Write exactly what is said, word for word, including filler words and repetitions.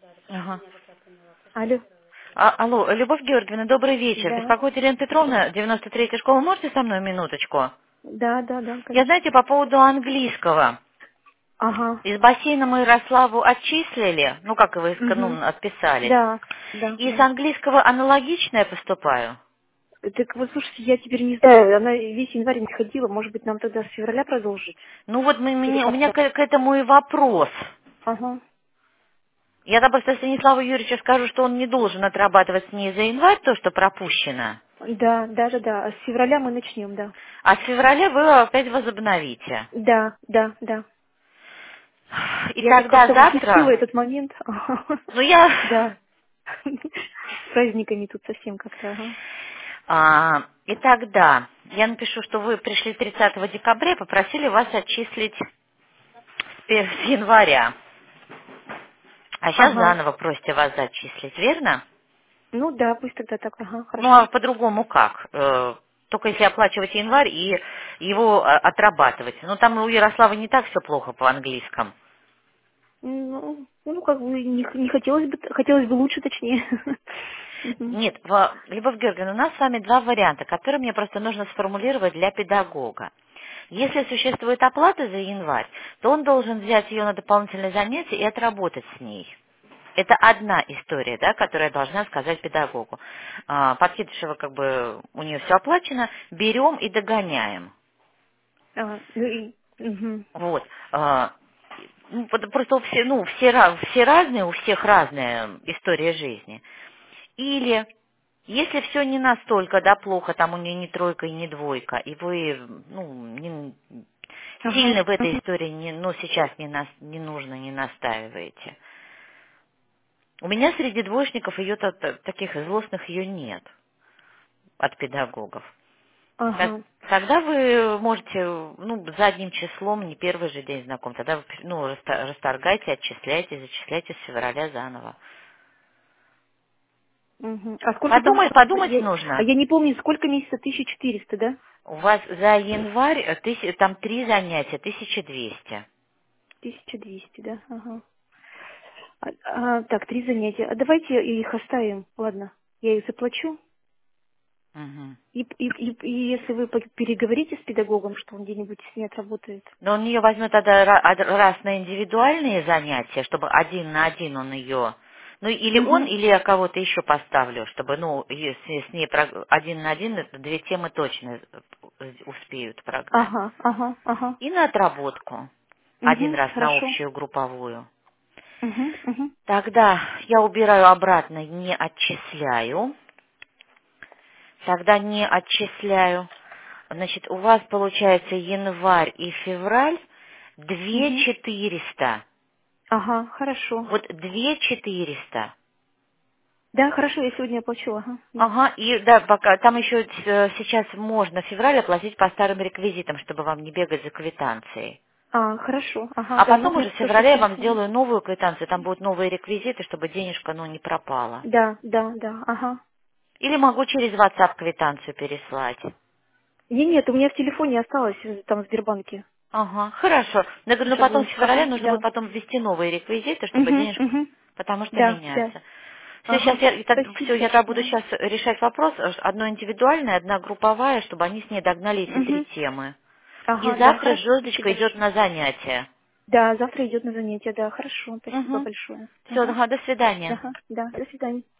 Ага. Алло. А- алло, Любовь Георгиевна, добрый вечер. Да. Беспокоит Елена Петровна, девяносто третья школа. Можете со мной минуточку? Да, да, да, Я, конечно. знаете, по поводу английского. Ага. Из бассейна мы Ярославу отчислили, ну, как вы ска- Угу. ну, отписались. Да, да, И с да. английского аналогично я поступаю? Так вот, слушайте, я теперь не знаю, она весь январь не ходила, может быть, нам тогда с февраля продолжить? Ну, вот мы- Или мне- у меня как-то? к, к этому и вопрос. Ага. Я тогда просто Станиславу Юрьевичу скажу, что он не должен отрабатывать с ней за январь то, что пропущено. Да, да, да, да. А с февраля мы начнем, да. А с февраля вы опять возобновите. Да, да, да. И Я тут тогда как-то упустила завтра, этот момент. ну я, Да. С праздниками тут совсем как-то, ага. а, и тогда я напишу, что вы пришли тридцатого декабря и попросили вас отчислить с пе- с января. А сейчас Ага. заново просите вас зачислить, верно? Ну да, пусть тогда так, ага, Ну а хорошо. по-другому как? Э, Только если оплачивать январь и его э, отрабатывать. Ну там у Ярослава не так все плохо по-английскому. Ну, ну, как бы не, не хотелось бы, хотелось бы лучше, точнее. Мгм. Нет, в- Любовь Георгиевна, у нас с вами два варианта, которые мне просто нужно сформулировать для педагога. Если существует оплата за январь, то он должен взять ее на дополнительное занятие и отработать с ней. Это одна история, да, которую я должна сказать педагогу. А, Подкидышева, как бы, у нее все оплачено, берем и догоняем. А, ну и, мгм. Вот. А, ну, пот- Просто у все, ну, все, ra- все разные, у всех разная история жизни. Или, если все не настолько, да, плохо, там у нее не тройка и не двойка, и вы, ну, не- Ага, сильно в этой мгм. истории, не, ну, сейчас не, нас, не нужно, не настаиваете. У меня среди двоечников ее таких злостных ее нет от педагогов. Так- Ага. Тогда вы можете, ну, задним числом, не первый же день знаком, тогда вы, ну, раста- расторгайте, отчисляйте, зачисляйте с февраля заново. Мгм. А сколько там, Подумать, подумать я, а нужно. я не помню, сколько месяцев, тысяча четыреста, да? У вас за январь э, тыся- там три занятия, тысяча двести. Тысяча двести, да? Ага. А, а, так, три занятия. А давайте их оставим, ладно. Я их заплачу. Мгм. И, и, и, и если вы по- переговорите с педагогом, что он где-нибудь с ней отработает. Но он ее возьмет тогда ра- од- раз на индивидуальные занятия, чтобы один на один он ее... Ну, или он, Угу. или я кого-то еще поставлю, чтобы, ну, если с ней про- один на один, это две темы точно э, успеют прогнать. Ага, ага, ага. И на отработку. Один Угу, раз на хорошо. общую групповую. Угу, угу. Тогда я убираю обратно, не отчисляю. Тогда не отчисляю. Значит, у вас получается январь и февраль две Угу. четыреста. Ага, хорошо. Вот две четыреста. Да, хорошо, я сегодня оплачу, ага, да. Ага, и да, пока там еще э, сейчас можно в феврале оплатить по старым реквизитам, чтобы вам не бегать за квитанцией. А, хорошо, ага, А да, ну потом уже значит в то, что феврале я сейчас вам надо. сделаю новую квитанцию, там будут новые реквизиты, чтобы денежка, ну, не пропала. Да, да, да, ага. Или могу через WhatsApp квитанцию переслать. Не, нет, у меня в телефоне осталось э, там в Сбербанке. Ага, хорошо. Я говорю, ну Чтобы потом вы, в феврале ага, нужно да. будет потом ввести новые реквизиты, чтобы Угу, денежка, угу. потому что Да, да. меняется. Все, сейчас Ага. я, Спасибо все, я тогда буду большое. сейчас решать вопрос, э, одно индивидуальное, одна групповая, чтобы они с ней догнали эти три Угу. темы. И Ага, да, завтра хорошо, спасибо звездочка идет большое. на занятия. Да, завтра идет на занятие, да, хорошо, спасибо Угу. большое. Все, Ага. до свидания. Ага, да, до свидания.